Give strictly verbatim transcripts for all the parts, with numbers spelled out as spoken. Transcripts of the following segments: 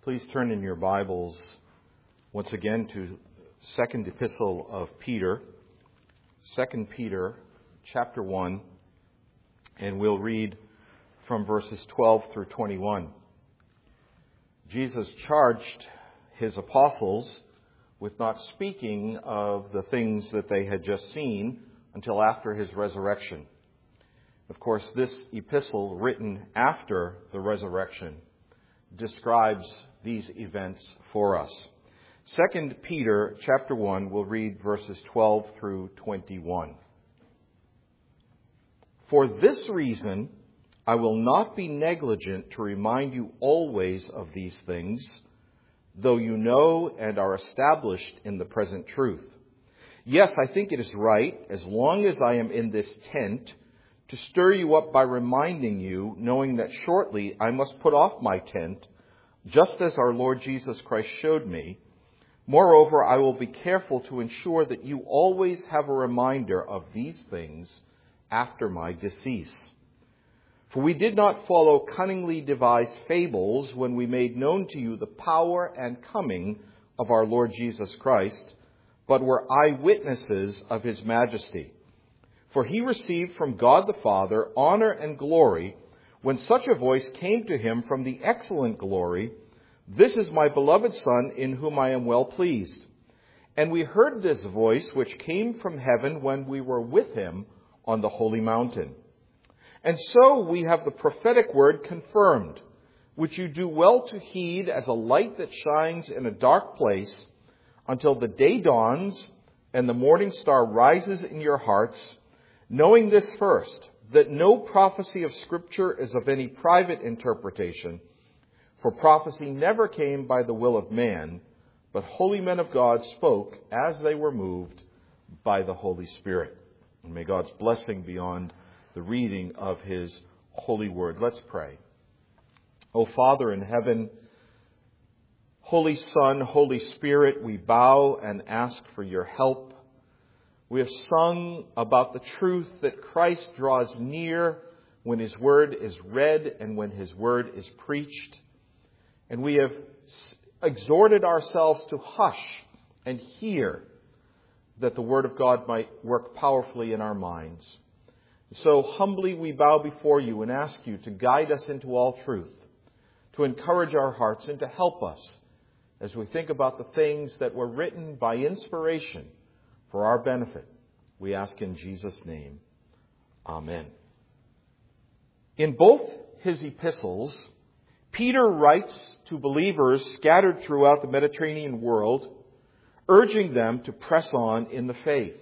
Please turn in your Bibles once again to Second Epistle of Peter, Second Peter chapter one, and we'll read from verses twelve through twenty-one. Jesus charged his apostles with not speaking of the things that they had just seen until after his resurrection. Of course, this epistle, written after the resurrection, describes these events for us. Second Peter chapter one, we'll read verses twelve through twenty-one. For this reason, I will not be negligent to remind you always of these things, though you know and are established in the present truth. Yes, I think it is right, as long as I am in this tent, to stir you up by reminding you, knowing that shortly I must put off my tent, just as our Lord Jesus Christ showed me. Moreover, I will be careful to ensure that you always have a reminder of these things after my decease. For we did not follow cunningly devised fables when we made known to you the power and coming of our Lord Jesus Christ, but were eyewitnesses of his majesty. For he received from God the Father honor and glory when such a voice came to him from the excellent glory, "This is my beloved Son, in whom I am well pleased." And we heard this voice which came from heaven when we were with him on the holy mountain. And so we have the prophetic word confirmed, which you do well to heed as a light that shines in a dark place until the day dawns and the morning star rises in your hearts, knowing this first, that no prophecy of Scripture is of any private interpretation, for prophecy never came by the will of man, but holy men of God spoke as they were moved by the Holy Spirit. And may God's blessing be on the reading of his holy word. Let's pray. O Father in heaven, Holy Son, Holy Spirit, we bow and ask for your help. We have sung about the truth that Christ draws near when his word is read and when his word is preached. And we have exhorted ourselves to hush and hear that the word of God might work powerfully in our minds. So humbly we bow before you and ask you to guide us into all truth, to encourage our hearts and to help us as we think about the things that were written by inspiration for our benefit. We ask in Jesus' name. Amen. In both his epistles, Peter writes to believers scattered throughout the Mediterranean world, urging them to press on in the faith.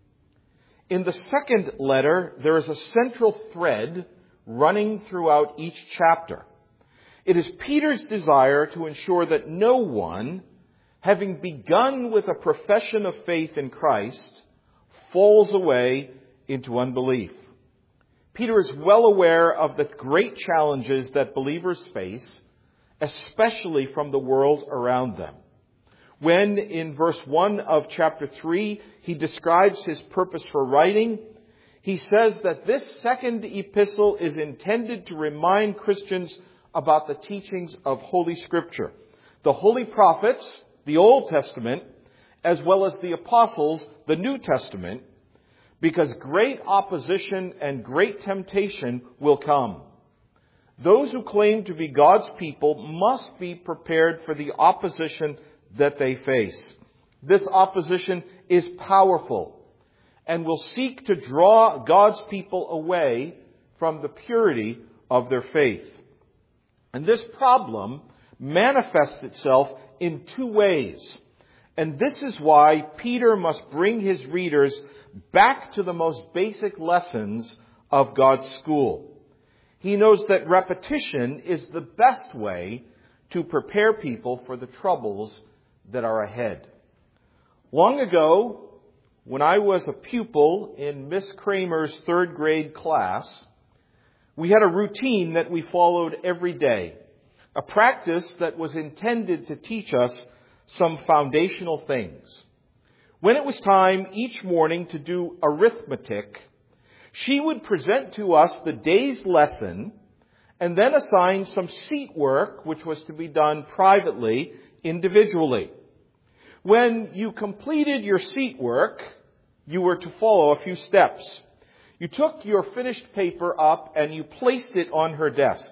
In the second letter, there is a central thread running throughout each chapter. It is Peter's desire to ensure that no one, having begun with a profession of faith in Christ, falls away into unbelief. Peter is well aware of the great challenges that believers face, especially from the world around them. When in verse one of chapter three, he describes his purpose for writing, he says that this second epistle is intended to remind Christians about the teachings of Holy Scripture. The holy prophets, the Old Testament, as well as the apostles, the New Testament, because great opposition and great temptation will come. Those who claim to be God's people must be prepared for the opposition that they face. This opposition is powerful and will seek to draw God's people away from the purity of their faith. And this problem manifests itself in two ways. And this is why Peter must bring his readers back to the most basic lessons of God's school. He knows that repetition is the best way to prepare people for the troubles that are ahead. Long ago, when I was a pupil in Miss Kramer's third grade class, we had a routine that we followed every day, a practice that was intended to teach us some foundational things. When it was time each morning to do arithmetic, she would present to us the day's lesson and then assigned some seat work, which was to be done privately, individually. When you completed your seat work, you were to follow a few steps. You took your finished paper up and you placed it on her desk.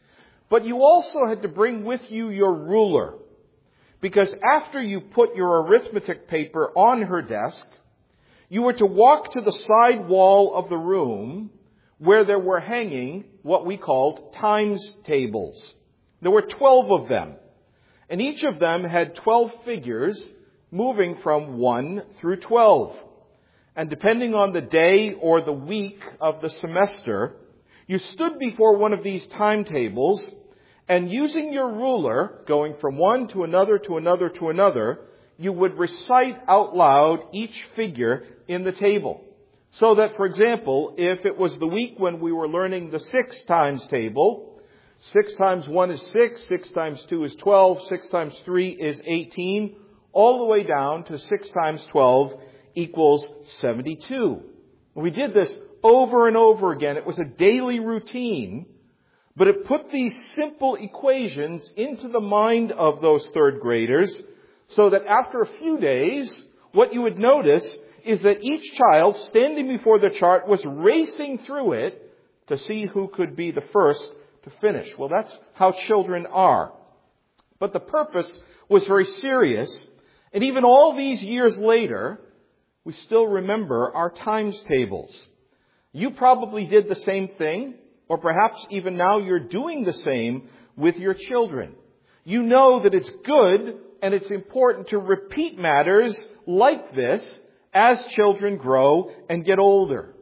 But you also had to bring with you your ruler, because after you put your arithmetic paper on her desk, you were to walk to the side wall of the room where there were hanging what we called times tables. There were twelve of them, and each of them had twelve figures moving from one through twelve. And depending on the day or the week of the semester, you stood before one of these timetables, and using your ruler, going from one to another to another to another, you would recite out loud each figure in the table. So that, for example, if it was the week when we were learning the six times table, six times one is six, six times two is twelve, six times three is eighteen, all the way down to six times twelve equals seventy-two. We did this over and over again. It was a daily routine, but it put these simple equations into the mind of those third graders so that after a few days, what you would notice is that each child standing before the chart was racing through it to see who could be the first to finish. Well, that's how children are. But the purpose was very serious, and even all these years later, we still remember our times tables. You probably did the same thing, or perhaps even now you're doing the same with your children. You know that it's good and it's important to repeat matters like this as children grow and get older.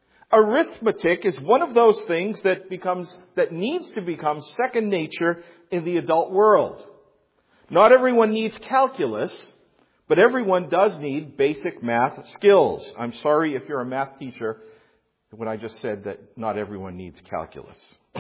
Arithmetic is one of those things that becomes, that needs to become second nature in the adult world. Not everyone needs calculus, but everyone does need basic math skills. I'm sorry if you're a math teacher when I just said that not everyone needs calculus.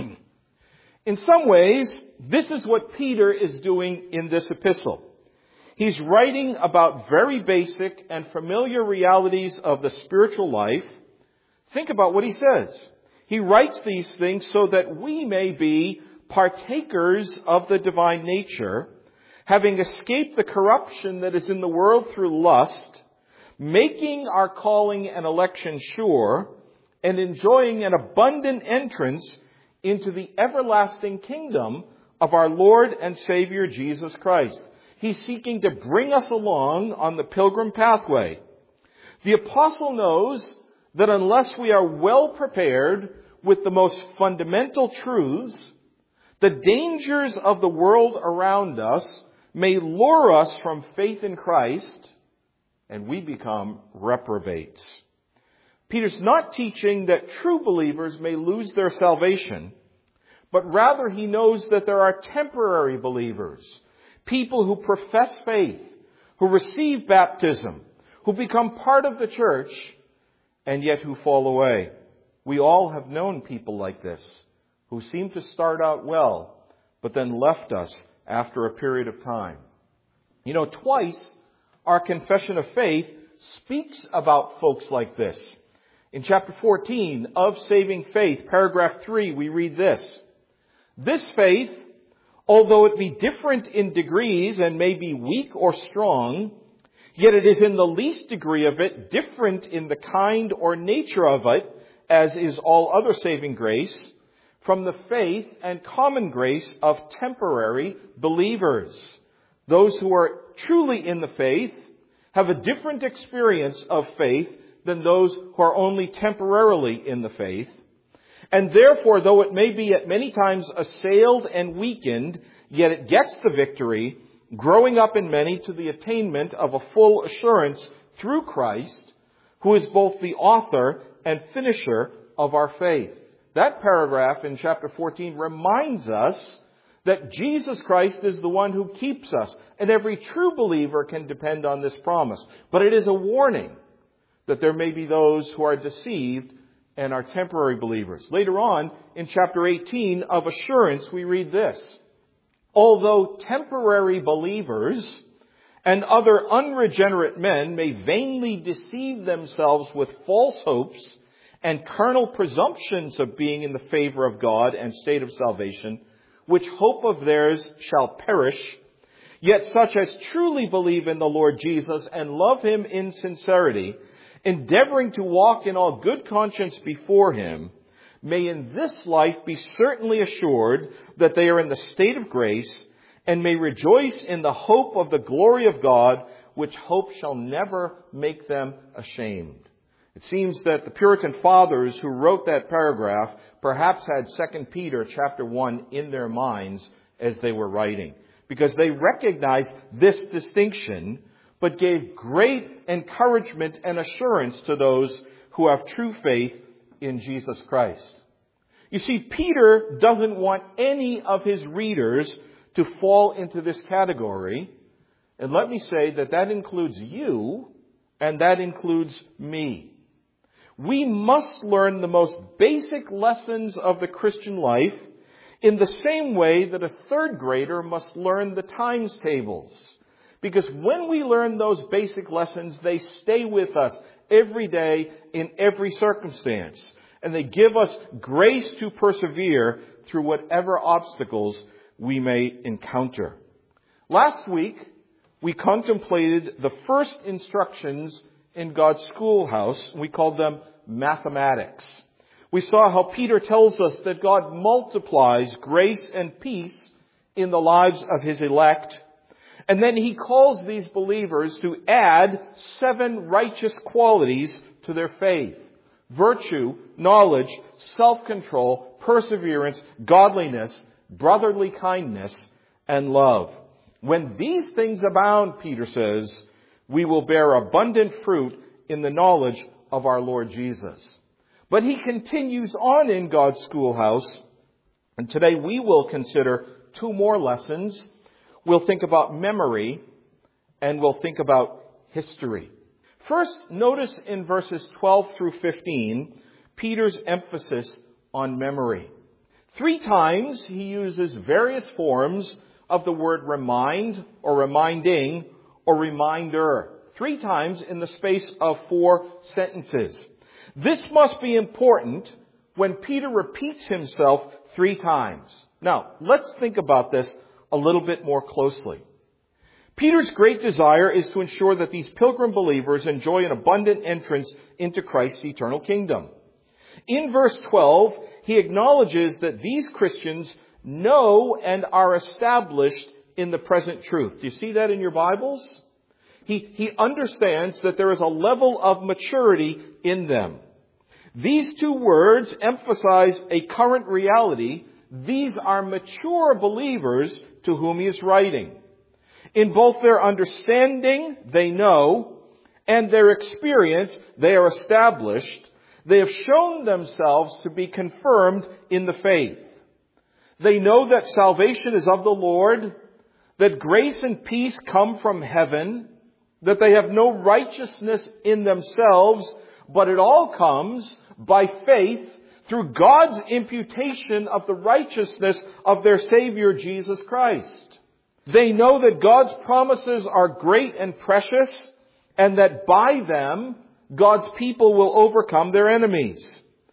In some ways, this is what Peter is doing in this epistle. He's writing about very basic and familiar realities of the spiritual life. Think about what he says. He writes these things so that we may be partakers of the divine nature, having escaped the corruption that is in the world through lust, making our calling and election sure, and enjoying an abundant entrance into the everlasting kingdom of our Lord and Savior Jesus Christ. He's seeking to bring us along on the pilgrim pathway. The apostle knows that unless we are well prepared with the most fundamental truths, the dangers of the world around us may lure us from faith in Christ, and we become reprobates. Peter's not teaching that true believers may lose their salvation, but rather he knows that there are temporary believers, people who profess faith, who receive baptism, who become part of the church, and yet who fall away. We all have known people like this, who seem to start out well, but then left us after a period of time. You know, twice our confession of faith speaks about folks like this. In chapter fourteen of Saving Faith, paragraph three, we read this. This faith, although it be different in degrees and may be weak or strong, yet it is in the least degree of it different in the kind or nature of it, as is all other saving grace, from the faith and common grace of temporary believers. Those who are truly in the faith have a different experience of faith than those who are only temporarily in the faith. And therefore, though it may be at many times assailed and weakened, yet it gets the victory, growing up in many to the attainment of a full assurance through Christ, who is both the author and finisher of our faith. That paragraph in chapter fourteen reminds us that Jesus Christ is the one who keeps us, and every true believer can depend on this promise. But it is a warning that there may be those who are deceived and are temporary believers. Later on, in chapter eighteen of Assurance, we read this. Although temporary believers and other unregenerate men may vainly deceive themselves with false hopes and carnal presumptions of being in the favor of God and state of salvation, which hope of theirs shall perish, yet such as truly believe in the Lord Jesus and love him in sincerity, endeavoring to walk in all good conscience before him, may in this life be certainly assured that they are in the state of grace, and may rejoice in the hope of the glory of God, which hope shall never make them ashamed. It seems that the Puritan fathers who wrote that paragraph perhaps had Second Peter chapter one in their minds as they were writing, because they recognized this distinction, but gave great encouragement and assurance to those who have true faith in Jesus Christ. You see, Peter doesn't want any of his readers to fall into this category. And let me say that that includes you, and that includes me. We must learn the most basic lessons of the Christian life in the same way that a third grader must learn the times tables. Because when we learn those basic lessons, they stay with us every day in every circumstance. And they give us grace to persevere through whatever obstacles we may encounter. Last week, we contemplated the first instructions in God's schoolhouse. We called them mathematics. We saw how Peter tells us that God multiplies grace and peace in the lives of his elect. And then he calls these believers to add seven righteous qualities to their faith: virtue, knowledge, self-control, perseverance, godliness, brotherly kindness, and love. When these things abound, Peter says, we will bear abundant fruit in the knowledge of our Lord Jesus. But he continues on in God's schoolhouse, and today we will consider two more lessons. We'll think about memory, and we'll think about history. First, notice in verses twelve through fifteen, Peter's emphasis on memory. Three times he uses various forms of the word remind, or reminding, or reminder. Three times in the space of four sentences. This must be important when Peter repeats himself three times. Now, let's think about this a little bit more closely. Peter's great desire is to ensure that these pilgrim believers enjoy an abundant entrance into Christ's eternal kingdom. In verse twelve, he acknowledges that these Christians know and are established in the present truth. Do you see that in your Bibles? He, he understands that there is a level of maturity in them. These two words emphasize a current reality. These are mature believers to whom he is writing. In both their understanding, they know, and their experience, they are established. They have shown themselves to be confirmed in the faith. They know that salvation is of the Lord, that grace and peace come from heaven, that they have no righteousness in themselves, but it all comes by faith through God's imputation of the righteousness of their Savior, Jesus Christ. They know that God's promises are great and precious, and that by them, God's people will overcome their enemies.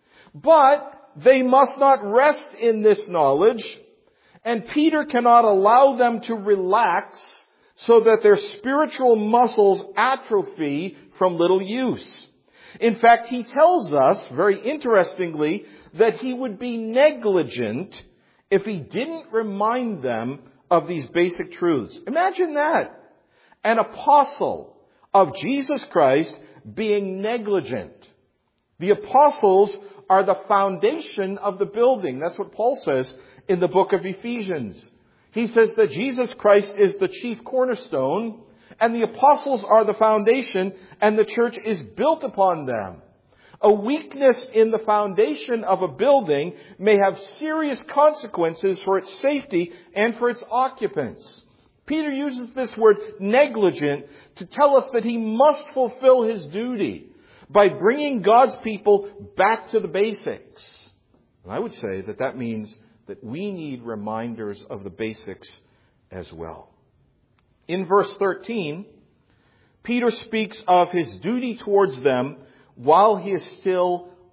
But they must not rest in this knowledge, and Peter cannot allow them to relax so that their spiritual muscles atrophy from little use. In fact, he tells us, very interestingly, that he would be negligent if he didn't remind them of these basic truths. Imagine that. An apostle of Jesus Christ being negligent. The apostles are the foundation of the building. That's what Paul says in the book of Ephesians. He says that Jesus Christ is the chief cornerstone, and the apostles are the foundation, and the church is built upon them. A weakness in the foundation of a building may have serious consequences for its safety and for its occupants. Peter uses this word negligent to tell us that he must fulfill his duty by bringing God's people back to the basics. And I would say that that means that we need reminders of the basics as well. In verse thirteen, Peter speaks of his duty towards them while he is still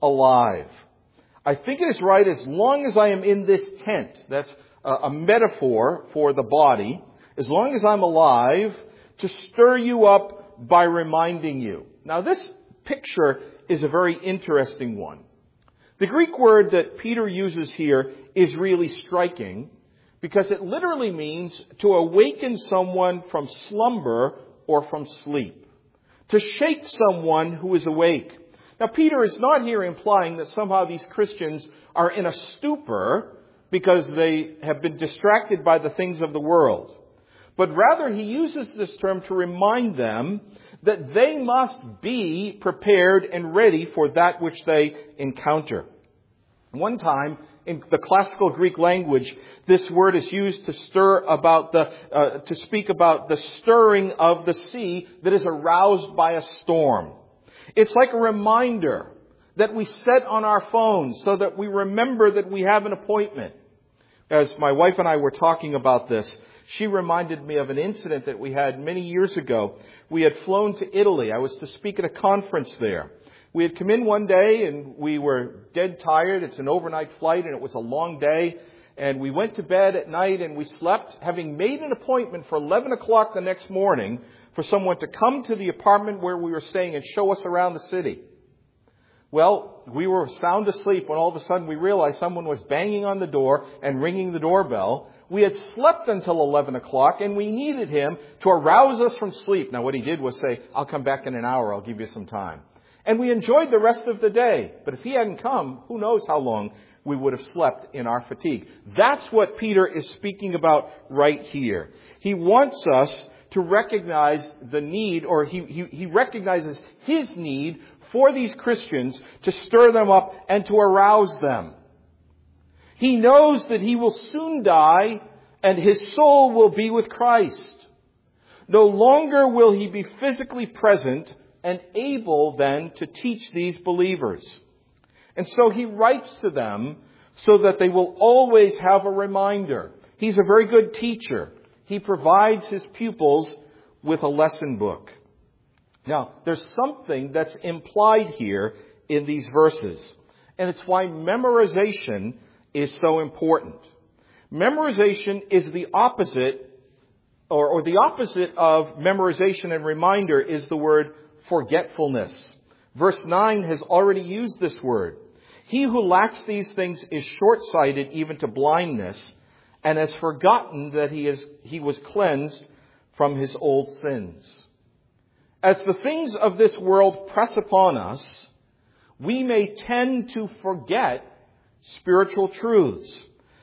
alive. I think it is right as long as I am in this tent, that's a, a metaphor for the body, as long as I'm alive, to stir you up by reminding you. Now this picture is a very interesting one. The Greek word that Peter uses here is really striking because it literally means to awaken someone from slumber or from sleep. To shake someone who is awake. Now, Peter is not here implying that somehow these Christians are in a stupor because they have been distracted by the things of the world. But rather, he uses this term to remind them that they must be prepared and ready for that which they encounter. One time, in the classical Greek language, this word is used to stir about the, uh, to speak about the stirring of the sea that is aroused by a storm. It's like a reminder that we set on our phones so that we remember that we have an appointment. As my wife and I were talking about this, she reminded me of an incident that we had many years ago. We had flown to Italy. I was to speak at a conference there. We had come in one day and we were dead tired. It's an overnight flight and it was a long day. And we went to bed at night and we slept, having made an appointment for eleven o'clock the next morning for someone to come to the apartment where we were staying and show us around the city. Well, we were sound asleep when all of a sudden we realized someone was banging on the door and ringing the doorbell. We had slept until eleven o'clock and we needed him to arouse us from sleep. Now what he did was say, "I'll come back in an hour. I'll give you some time." And we enjoyed the rest of the day. But if he hadn't come, who knows how long we would have slept in our fatigue. That's what Peter is speaking about right here. He wants us to recognize the need, or he, he, he recognizes his need for these Christians to stir them up and to arouse them. He knows that he will soon die and his soul will be with Christ. No longer will he be physically present and able then to teach these believers. And so he writes to them so that they will always have a reminder. He's a very good teacher. He provides his pupils with a lesson book. Now, there's something that's implied here in these verses. And it's why memorization is so important. Memorization is the opposite, or, or the opposite of memorization and reminder is the word forgetfulness. Verse nine has already used this word. He who lacks these things is short-sighted even to blindness, and has forgotten that he is he was cleansed from his old sins. As the things of this world press upon us, we may tend to forget spiritual truths.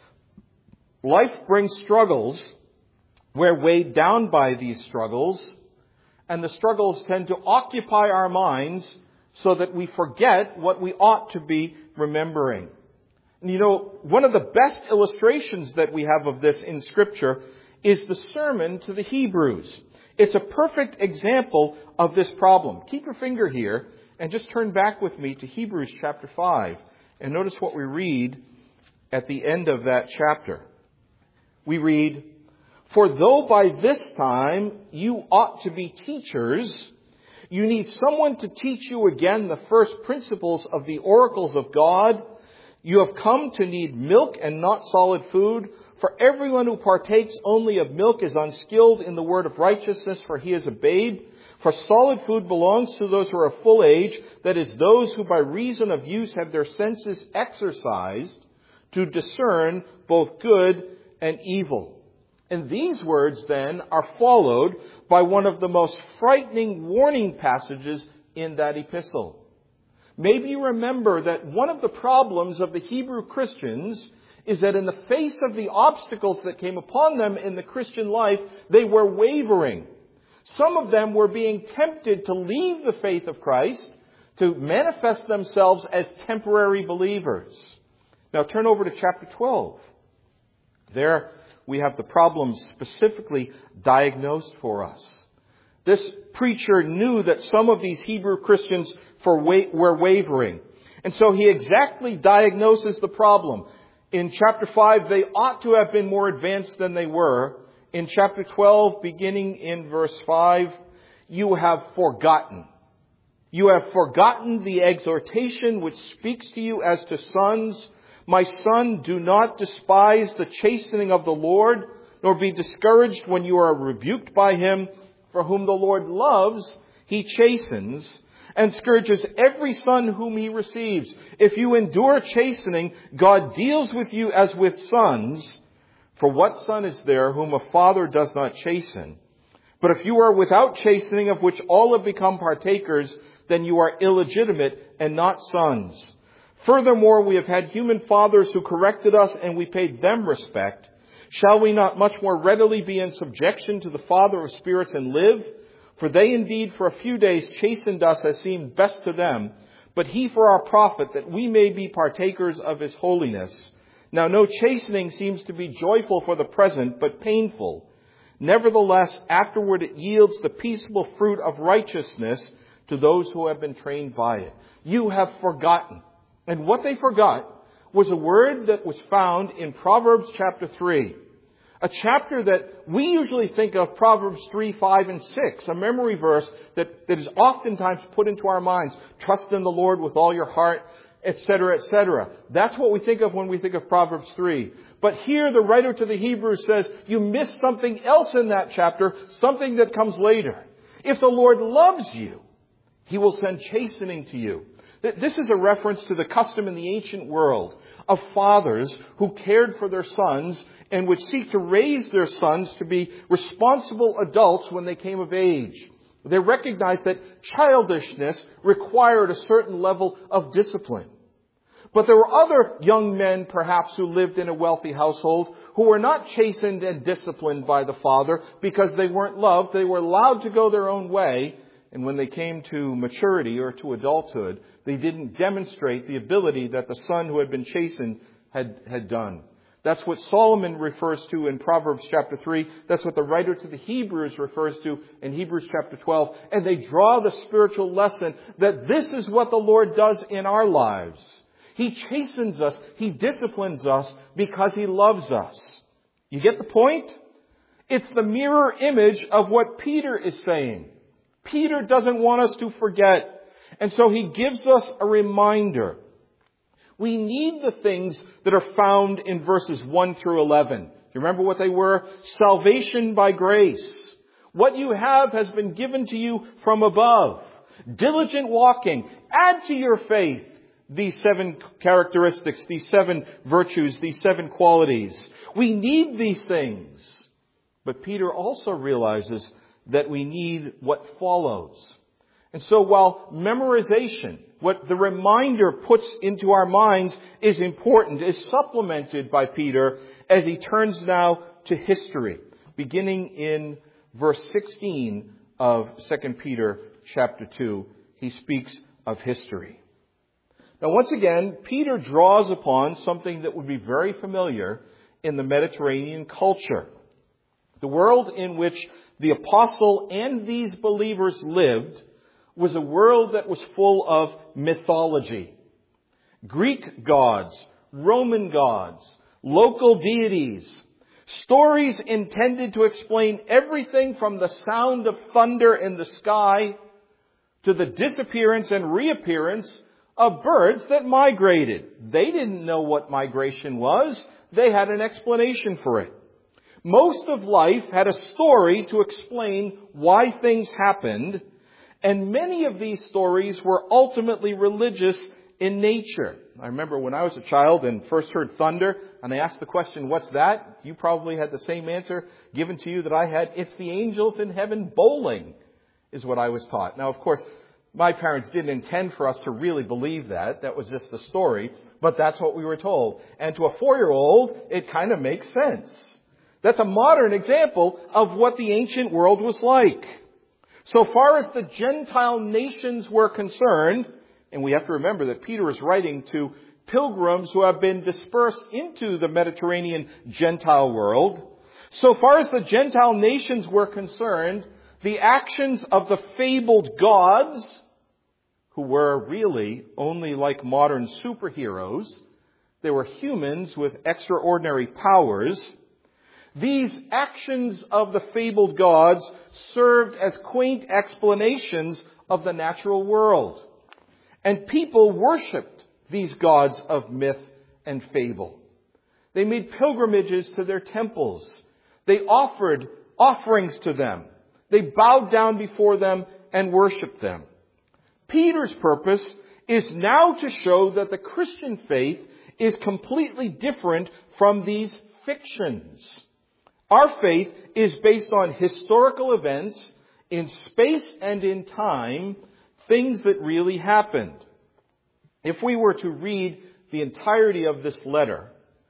Life brings struggles. We're weighed down by these struggles, and the struggles tend to occupy our minds so that we forget what we ought to be remembering. And you know, one of the best illustrations that we have of this in Scripture is the sermon to the Hebrews. It's a perfect example of this problem. Keep your finger here and just turn back with me to Hebrews chapter five. And notice what we read at the end of that chapter. We read, "For though by this time you ought to be teachers, you need someone to teach you again the first principles of the oracles of God. You have come to need milk and not solid food. For everyone who partakes only of milk is unskilled in the word of righteousness, for he is a babe. For solid food belongs to those who are of full age, that is, those who by reason of use have their senses exercised to discern both good and evil." And these words then are followed by one of the most frightening warning passages in that epistle. Maybe you remember that one of the problems of the Hebrew Christians is that in the face of the obstacles that came upon them in the Christian life, they were wavering. Some of them were being tempted to leave the faith of Christ, to manifest themselves as temporary believers. Now turn over to chapter twelve. There we have the problem specifically diagnosed for us. This preacher knew that some of these Hebrew Christians were wavering. And so he exactly diagnoses the problem. In chapter five, they ought to have been more advanced than they were. In chapter twelve, beginning in verse five, you have forgotten. You have forgotten the exhortation which speaks to you as to sons. My son, do not despise the chastening of the Lord, nor be discouraged when you are rebuked by him. For whom the Lord loves, he chastens, and scourges every son whom he receives. If you endure chastening, God deals with you as with sons. For what son is there whom a father does not chasten? But if you are without chastening, of which all have become partakers, then you are illegitimate and not sons. Furthermore, we have had human fathers who corrected us, and we paid them respect. Shall we not much more readily be in subjection to the Father of spirits and live? For they indeed for a few days chastened us as seemed best to them, but he for our profit, that we may be partakers of his holiness. Now no chastening seems to be joyful for the present, but painful. Nevertheless, afterward it yields the peaceable fruit of righteousness to those who have been trained by it. You have forgotten. And what they forgot was a word that was found in Proverbs chapter three. A chapter that we usually think of, Proverbs three, five, and six, a memory verse that, that is oftentimes put into our minds. Trust in the Lord with all your heart, et cetera, et cetera. That's what we think of when we think of Proverbs three. But here the writer to the Hebrews says, you missed something else in that chapter, something that comes later. If the Lord loves you, he will send chastening to you. This is a reference to the custom in the ancient world of fathers who cared for their sons and would seek to raise their sons to be responsible adults when they came of age. They recognized that childishness required a certain level of discipline. But there were other young men, perhaps, who lived in a wealthy household who were not chastened and disciplined by the father because they weren't loved. They were allowed to go their own way. And when they came to maturity or to adulthood, they didn't demonstrate the ability that the son who had been chastened had, had done. That's what Solomon refers to in Proverbs chapter three. That's what the writer to the Hebrews refers to in Hebrews chapter twelve. And they draw the spiritual lesson that this is what the Lord does in our lives. He chastens us. He disciplines us because he loves us. You get the point? It's the mirror image of what Peter is saying. Peter doesn't want us to forget. And so he gives us a reminder. We need the things that are found in verses one through eleven. Do you remember what they were? Salvation by grace. What you have has been given to you from above. Diligent walking. Add to your faith these seven characteristics, these seven virtues, these seven qualities. We need these things. But Peter also realizes that we need what follows. And so while memorization, what the reminder puts into our minds is important, is supplemented by Peter as he turns now to history, beginning in verse sixteen of Second Peter chapter two. He speaks of history. Now once again, Peter draws upon something that would be very familiar in the Mediterranean culture. The world in which the apostle and these believers lived was a world that was full of mythology. Greek gods, Roman gods, local deities, stories intended to explain everything from the sound of thunder in the sky to the disappearance and reappearance of birds that migrated. They didn't know what migration was. They had an explanation for it. Most of life had a story to explain why things happened, and many of these stories were ultimately religious in nature. I remember when I was a child and first heard thunder, and I asked the question, what's that? You probably had the same answer given to you that I had. It's the angels in heaven bowling, is what I was taught. Now, of course, my parents didn't intend for us to really believe that. That was just the story, but that's what we were told. And to a four-year-old, it kind of makes sense. That's a modern example of what the ancient world was like. So far as the Gentile nations were concerned, and we have to remember that Peter is writing to pilgrims who have been dispersed into the Mediterranean Gentile world. So far as the Gentile nations were concerned, the actions of the fabled gods, who were really only like modern superheroes, they were humans with extraordinary powers. These actions of the fabled gods served as quaint explanations of the natural world. And people worshipped these gods of myth and fable. They made pilgrimages to their temples. They offered offerings to them. They bowed down before them and worshipped them. Peter's purpose is now to show that the Christian faith is completely different from these fictions. Our faith is based on historical events in space and in time, things that really happened. If we were to read the entirety of this letter,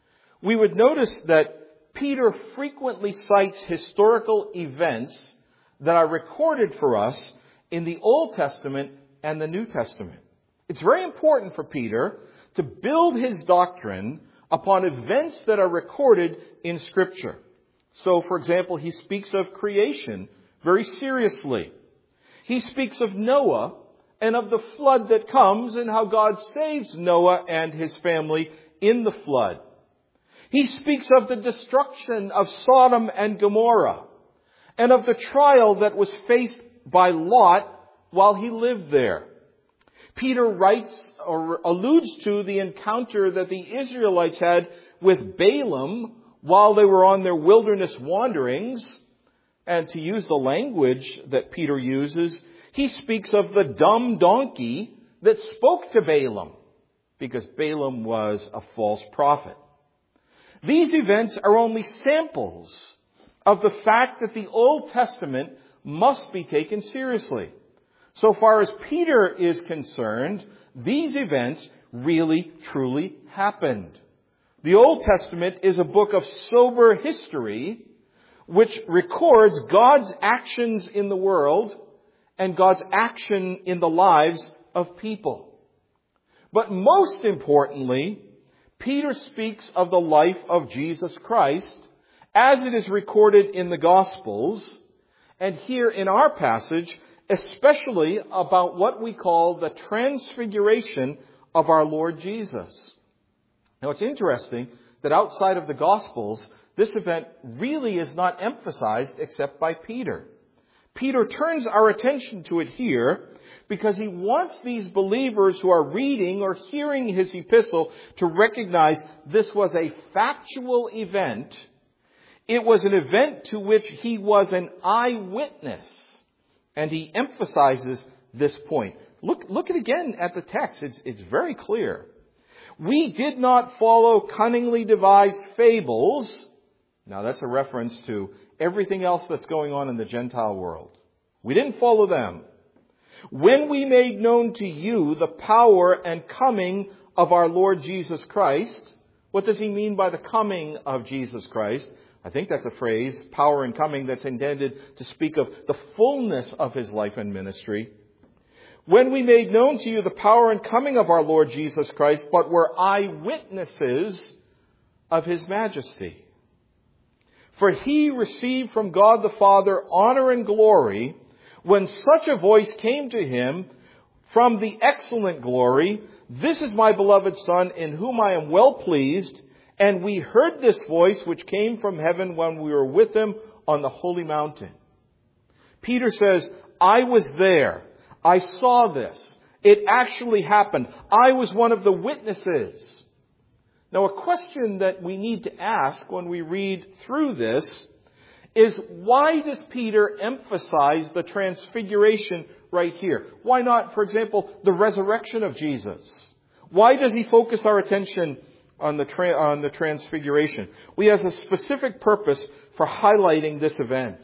we would notice that Peter frequently cites historical events that are recorded for us in the Old Testament and the New Testament. It's very important for Peter to build his doctrine upon events that are recorded in Scripture. So, for example, he speaks of creation very seriously. He speaks of Noah and of the flood that comes and how God saves Noah and his family in the flood. He speaks of the destruction of Sodom and Gomorrah and of the trial that was faced by Lot while he lived there. Peter writes or alludes to the encounter that the Israelites had with Balaam while they were on their wilderness wanderings. And to use the language that Peter uses, he speaks of the dumb donkey that spoke to Balaam, because Balaam was a false prophet. These events are only samples of the fact that the Old Testament must be taken seriously. So far as Peter is concerned, these events really, truly happened. The Old Testament is a book of sober history which records God's actions in the world and God's action in the lives of people. But most importantly, Peter speaks of the life of Jesus Christ as it is recorded in the Gospels, and here in our passage, especially about what we call the transfiguration of our Lord Jesus. Now, it's interesting that outside of the Gospels, this event really is not emphasized except by Peter. Peter turns our attention to it here because he wants these believers who are reading or hearing his epistle to recognize this was a factual event. It was an event to which he was an eyewitness. And he emphasizes this point. Look, look at again at the text. It's, it's very clear. We did not follow cunningly devised fables. Now that's a reference to everything else that's going on in the Gentile world. We didn't follow them. When we made known to you the power and coming of our Lord Jesus Christ. What does he mean by the coming of Jesus Christ? I think that's a phrase, power and coming, that's intended to speak of the fullness of his life and ministry. When we made known to you the power and coming of our Lord Jesus Christ, but were eyewitnesses of his majesty. For he received from God the Father honor and glory when such a voice came to him from the excellent glory, "This is my beloved Son, in whom I am well pleased." And we heard this voice which came from heaven when we were with him on the holy mountain. Peter says, I was there. I saw this. It actually happened. I was one of the witnesses. Now, a question that we need to ask when we read through this is, why does Peter emphasize the transfiguration right here? Why not, for example, the resurrection of Jesus? Why does he focus our attention on the tra- on the transfiguration? Well, he has a specific purpose for highlighting this event.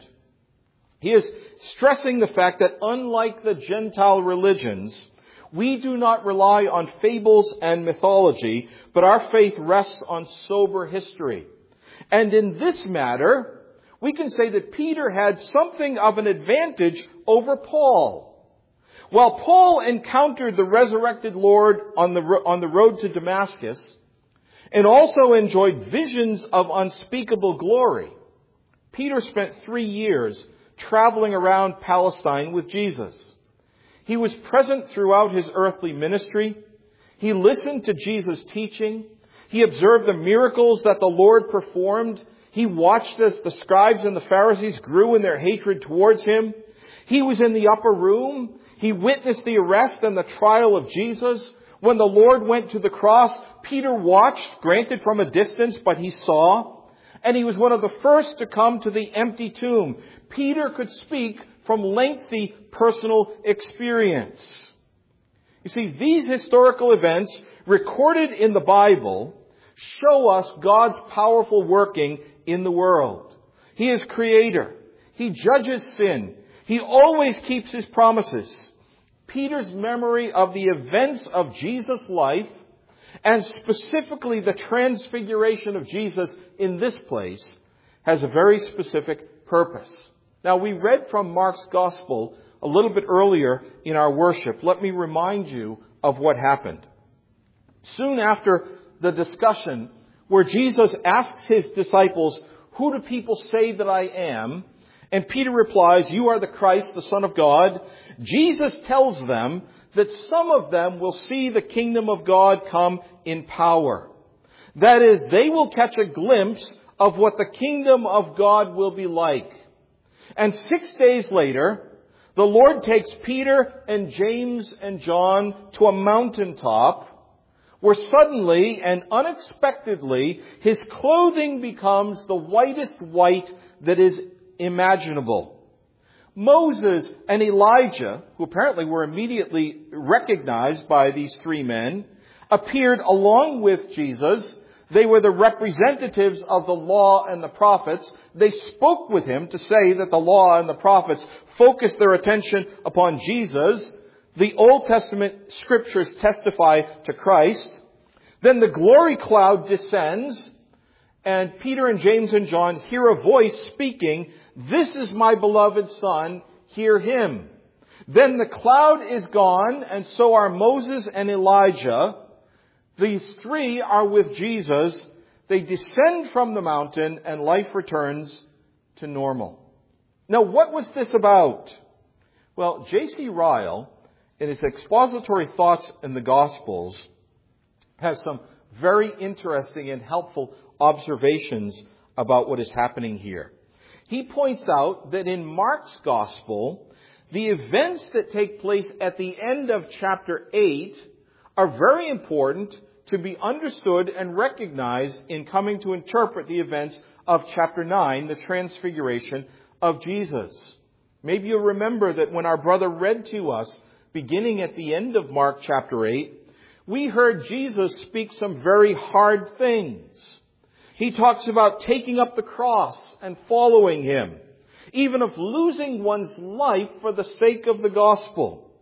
He is stressing the fact that unlike the Gentile religions, we do not rely on fables and mythology, but our faith rests on sober history. And in this matter, we can say that Peter had something of an advantage over Paul. While Paul encountered the resurrected Lord on the ro- on the road to Damascus, and also enjoyed visions of unspeakable glory, Peter spent three years traveling around Palestine with Jesus. He was present throughout his earthly ministry. He listened to Jesus' teaching. He observed the miracles that the Lord performed. He watched as the scribes and the Pharisees grew in their hatred towards him. He was in the upper room. He witnessed the arrest and the trial of Jesus. When the Lord went to the cross, Peter watched, granted from a distance, but he saw. And he was one of the first to come to the empty tomb. Peter could speak from lengthy personal experience. You see, these historical events recorded in the Bible show us God's powerful working in the world. He is creator. He judges sin. He always keeps his promises. Peter's memory of the events of Jesus' life, and specifically the transfiguration of Jesus in this place, has a very specific purpose. Now, we read from Mark's Gospel a little bit earlier in our worship. Let me remind you of what happened. Soon after the discussion where Jesus asks his disciples, "Who do people say that I am?" And Peter replies, "You are the Christ, the Son of God." Jesus tells them that some of them will see the kingdom of God come in power. That is, they will catch a glimpse of what the kingdom of God will be like. And six days later, the Lord takes Peter and James and John to a mountaintop where suddenly and unexpectedly his clothing becomes the whitest white that is imaginable. Moses and Elijah, who apparently were immediately recognized by these three men, appeared along with Jesus. They were the representatives of the law and the prophets. They spoke with him to say that the law and the prophets focused their attention upon Jesus. The Old Testament scriptures testify to Christ. Then the glory cloud descends, and Peter and James and John hear a voice speaking, "This is my beloved Son, hear him." Then the cloud is gone, and so are Moses and Elijah. These three are with Jesus. They descend from the mountain, and life returns to normal. Now, what was this about? Well, J C Ryle, in his expository thoughts in the Gospels, has some very interesting and helpful observations about what is happening here. He points out that in Mark's Gospel, the events that take place at the end of chapter eight are very important to be understood and recognized in coming to interpret the events of chapter nine, the transfiguration of Jesus. Maybe you'll remember that when our brother read to us, beginning at the end of Mark chapter eight, we heard Jesus speak some very hard things. He talks about taking up the cross and following him, even of losing one's life for the sake of the gospel.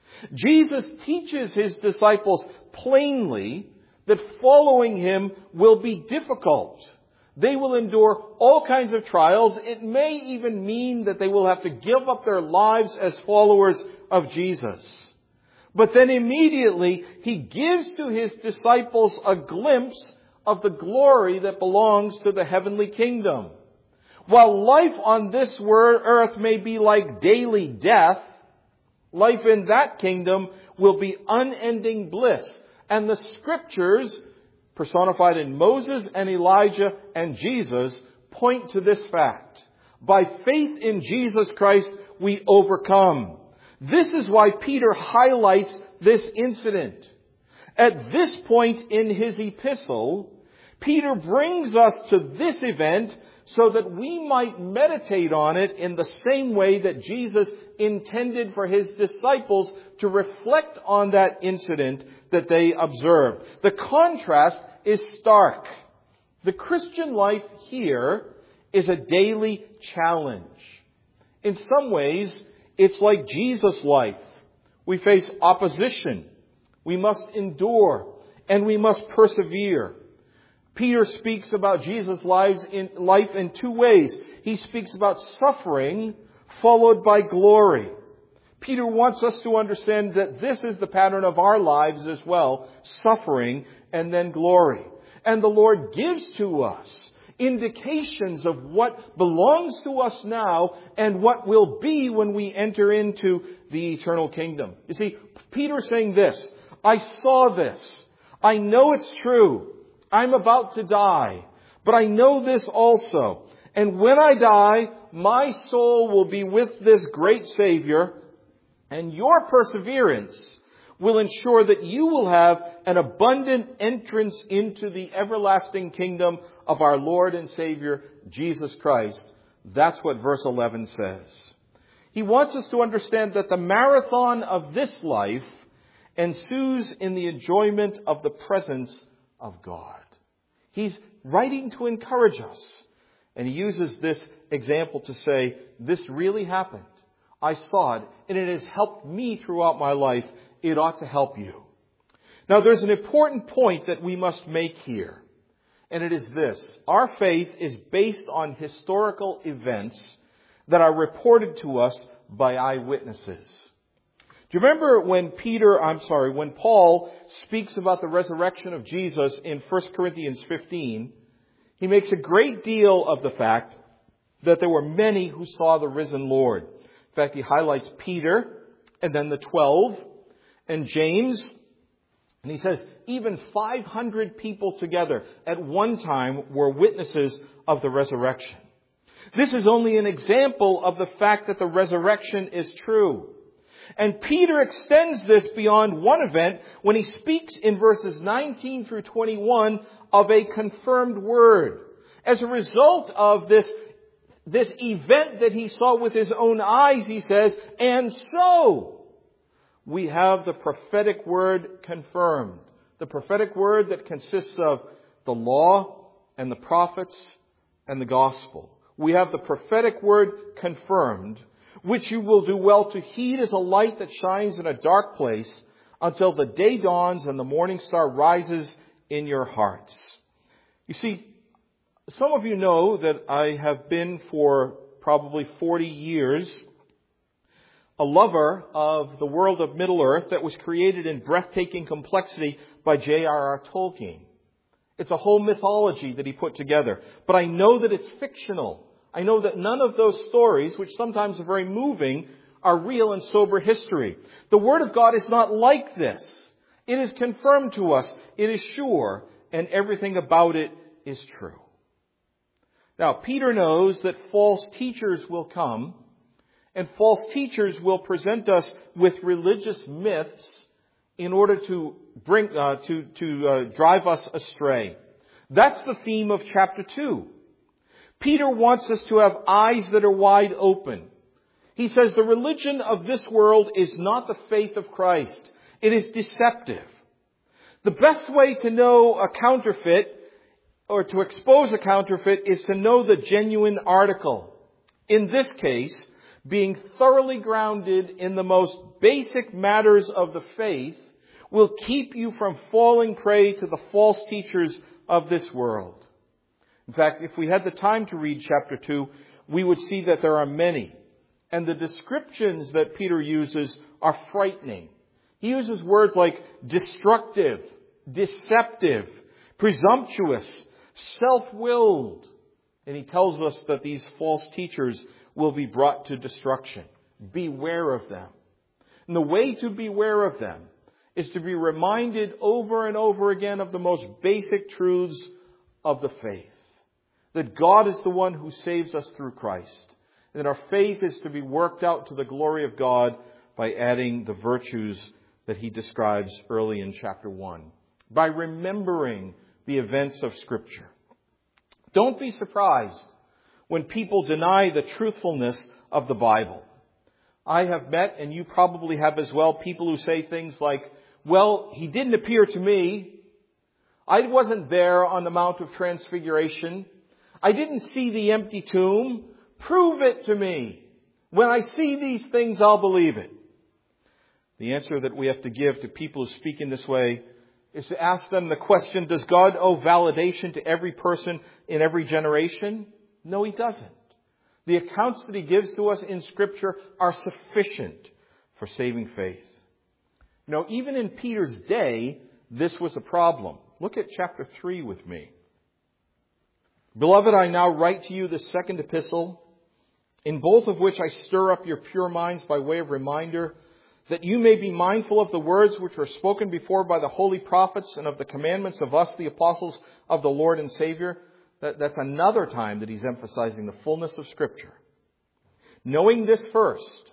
Jesus teaches his disciples plainly that following him will be difficult. They will endure all kinds of trials. It may even mean that they will have to give up their lives as followers of Jesus. But then immediately he gives to his disciples a glimpse of the glory that belongs to the heavenly kingdom. While life on this earth may be like daily death, life in that kingdom will be unending bliss. And the scriptures, personified in Moses and Elijah and Jesus, point to this fact. By faith in Jesus Christ, we overcome. This is why Peter highlights this incident. At this point in his epistle, Peter brings us to this event so that we might meditate on it in the same way that Jesus intended for his disciples to reflect on that incident that they observed. The contrast is stark. The Christian life here is a daily challenge. In some ways, it's like Jesus' life. We face opposition. We must endure, and we must persevere. Peter speaks about Jesus' lives in life in two ways. He speaks about suffering followed by glory. Peter wants us to understand that this is the pattern of our lives as well, suffering and then glory. And the Lord gives to us indications of what belongs to us now and what will be when we enter into the eternal kingdom. You see, Peter's saying this, I saw this. I know it's true. I'm about to die. But I know this also. And when I die, my soul will be with this great Savior, and your perseverance will ensure that you will have an abundant entrance into the everlasting kingdom of our Lord and Savior, Jesus Christ. That's what verse eleven says. He wants us to understand that the marathon of this life ensues in the enjoyment of the presence of God. He's writing to encourage us. And he uses this example to say, this really happened. I saw it, and it has helped me throughout my life. It ought to help you. Now, there's an important point that we must make here. And it is this. Our faith is based on historical events that are reported to us by eyewitnesses. Do you remember when Peter, I'm sorry, when Paul speaks about the resurrection of Jesus in First Corinthians fifteen, he makes a great deal of the fact that there were many who saw the risen Lord. In fact, he highlights Peter and then the twelve and James. And he says even five hundred people together at one time were witnesses of the resurrection. This is only an example of the fact that the resurrection is true. And Peter extends this beyond one event when he speaks in verses nineteen through twenty-one of a confirmed word. As a result of this, this event that he saw with his own eyes, he says, and so we have the prophetic word confirmed. The prophetic word that consists of the law and the prophets and the gospel. We have the prophetic word confirmed, which you will do well to heed as a light that shines in a dark place until the day dawns and the morning star rises in your hearts. You see, some of you know that I have been for probably forty years a lover of the world of Middle-earth that was created in breathtaking complexity by J R R Tolkien. It's a whole mythology that he put together. But I know that it's fictional. I know that none of those stories, which sometimes are very moving, are real and sober history. The Word of God is not like this. It is confirmed to us. It is sure. And everything about it is true. Now, Peter knows that false teachers will come. And false teachers will present us with religious myths in order to bring, uh, to, to uh, drive us astray. That's the theme of chapter two. Peter wants us to have eyes that are wide open. He says the religion of this world is not the faith of Christ. It is deceptive. The best way to know a counterfeit or to expose a counterfeit is to know the genuine article. In this case, being thoroughly grounded in the most basic matters of the faith will keep you from falling prey to the false teachers of this world. In fact, if we had the time to read chapter two, we would see that there are many. And the descriptions that Peter uses are frightening. He uses words like destructive, deceptive, presumptuous, self-willed. And he tells us that these false teachers will be brought to destruction. Beware of them. And the way to beware of them is to be reminded over and over again of the most basic truths of the faith. That God is the one who saves us through Christ. And that our faith is to be worked out to the glory of God by adding the virtues that he describes early in chapter one. By remembering the events of Scripture. Don't be surprised when people deny the truthfulness of the Bible. I have met, and you probably have as well, people who say things like, well, he didn't appear to me. I wasn't there on the Mount of Transfiguration. I didn't see the empty tomb. Prove it to me. When I see these things, I'll believe it. The answer that we have to give to people who speak in this way is to ask them the question, does God owe validation to every person in every generation? No, he doesn't. The accounts that he gives to us in Scripture are sufficient for saving faith. You know, even in Peter's day, this was a problem. Look at chapter three with me. Beloved, I now write to you the second epistle, in both of which I stir up your pure minds by way of reminder, that you may be mindful of the words which were spoken before by the holy prophets and of the commandments of us, the apostles of the Lord and Savior, that, that's another time that he's emphasizing the fullness of Scripture. Knowing this first,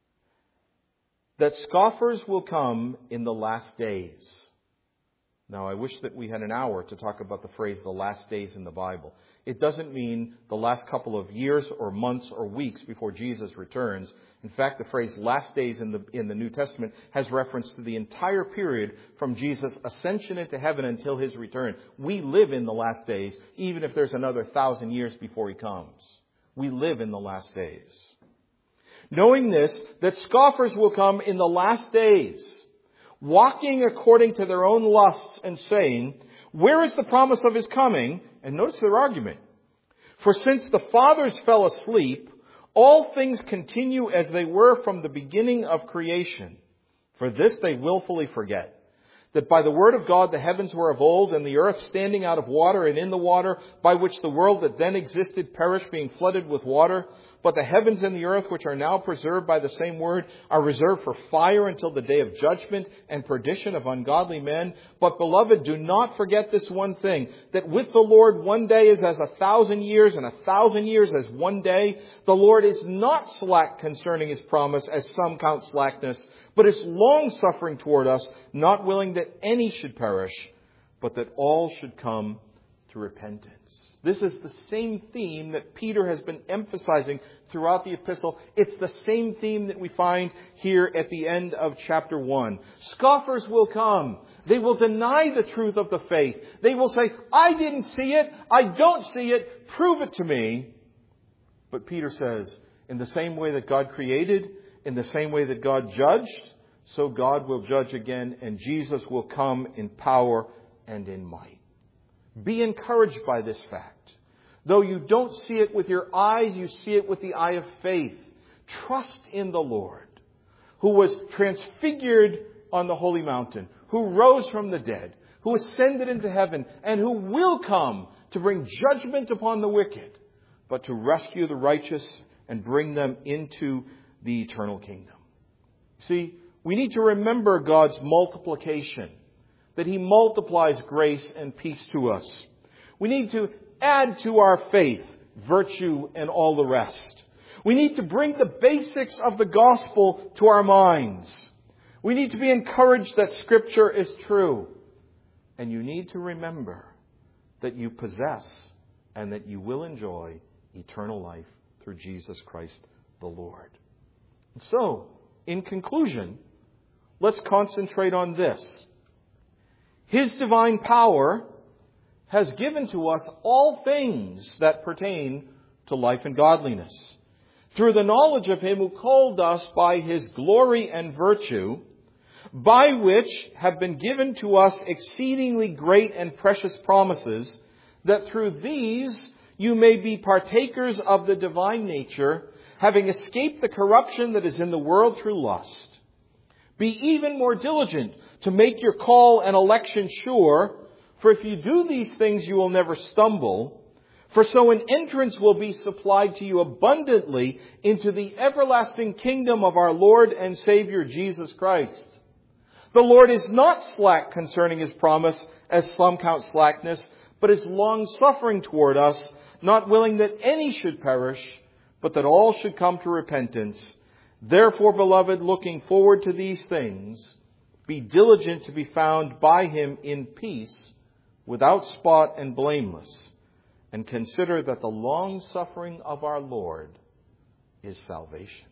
that scoffers will come in the last days. Now, I wish that we had an hour to talk about the phrase the last days in the Bible. It doesn't mean the last couple of years or months or weeks before Jesus returns. In fact, the phrase last days in the, in the New Testament has reference to the entire period from Jesus' ascension into heaven until his return. We live in the last days, even if there's another thousand years before he comes. We live in the last days. Knowing this, that scoffers will come in the last days, walking according to their own lusts and saying, where is the promise of his coming? And notice their argument. For since the fathers fell asleep, all things continue as they were from the beginning of creation. For this they willfully forget, that by the word of God the heavens were of old, and the earth standing out of water and in the water, by which the world that then existed perished, being flooded with water. But the heavens and the earth, which are now preserved by the same word, are reserved for fire until the day of judgment and perdition of ungodly men. But, beloved, do not forget this one thing, that with the Lord one day is as a thousand years, and a thousand years as one day. The Lord is not slack concerning his promise, as some count slackness, but is long-suffering toward us, not willing that any should perish, but that all should come to repentance. This is the same theme that Peter has been emphasizing throughout the epistle. It's the same theme that we find here at the end of chapter one. Scoffers will come. They will deny the truth of the faith. They will say, I didn't see it. I don't see it. Prove it to me. But Peter says, in the same way that God created, in the same way that God judged, so God will judge again, and Jesus will come in power and in might. Be encouraged by this fact. Though you don't see it with your eyes, you see it with the eye of faith. Trust in the Lord, who was transfigured on the holy mountain, who rose from the dead, who ascended into heaven, and who will come to bring judgment upon the wicked, but to rescue the righteous and bring them into the eternal kingdom. See, we need to remember God's multiplication, that he multiplies grace and peace to us. We need to add to our faith virtue and all the rest. We need to bring the basics of the gospel to our minds. We need to be encouraged that Scripture is true. And you need to remember that you possess and that you will enjoy eternal life through Jesus Christ the Lord. And so, in conclusion, let's concentrate on this. His divine power has given to us all things that pertain to life and godliness, through the knowledge of him who called us by his glory and virtue, by which have been given to us exceedingly great and precious promises, that through these you may be partakers of the divine nature, having escaped the corruption that is in the world through lust. Be even more diligent to make your call and election sure, for if you do these things you will never stumble. For so an entrance will be supplied to you abundantly into the everlasting kingdom of our Lord and Savior Jesus Christ. The Lord is not slack concerning his promise, as some count slackness, but is long-suffering toward us, not willing that any should perish, but that all should come to repentance. Therefore, beloved, looking forward to these things, be diligent to be found by him in peace, without spot and blameless, and consider that the long suffering of our Lord is salvation.